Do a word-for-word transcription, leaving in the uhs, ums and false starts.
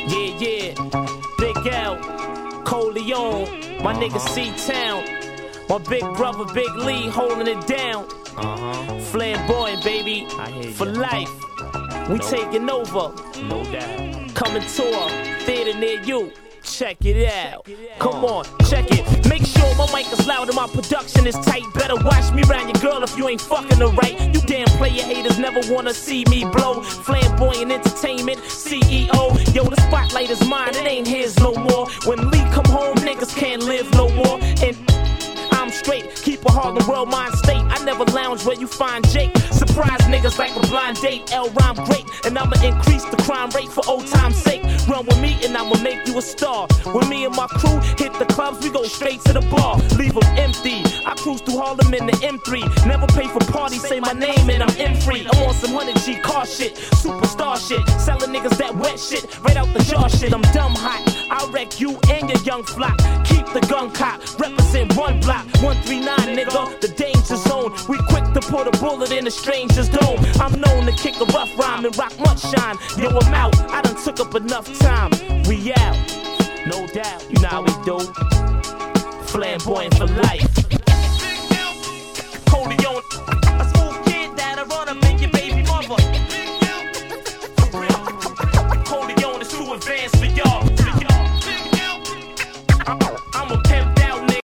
Yeah, yeah. Big L, Coleon, my uh-huh. nigga C-Town. My big brother, Big Lee, holding it down. Uh-huh. Flamboyant, baby, for life. We no. taking over. No doubt. Coming tour, theater near you. Check it out. Come on, check it. Make sure my mic is loud and my production is tight. Better watch me round your girl if you ain't fucking her right. You damn player haters never wanna see me blow. Flamboyant entertainment, C E O. Yo, the spotlight is mine, it ain't his no more. When Lee come home, niggas can't live no more. And I'm straight, keep a Harlem World mind state. I never lounge where you find Jake. Surprise niggas like a blind date. L rhyme great, and I'ma increase the crime rate for old time's sake. Run with me and I'ma make you a star. When me and my crew hit the clubs, we go straight to the bar. Leave them empty. I cruise through Harlem in the M three. Never pay for parties, say my name and I'm in free. I'm on some one hundred G car shit, superstar shit. Selling niggas that wet shit, right out the jar shit. I'm dumb hot, I'll wreck you and your young flock. Keep the gun cop, represent one block. one three nine, nigga, the danger zone. We quick to put a bullet in a stranger's dome. I'm known to kick a rough rhyme and rock much shine. Yo, I'm out, I done took up enough time. We out, no doubt, you know how we do. Flamboyant for life.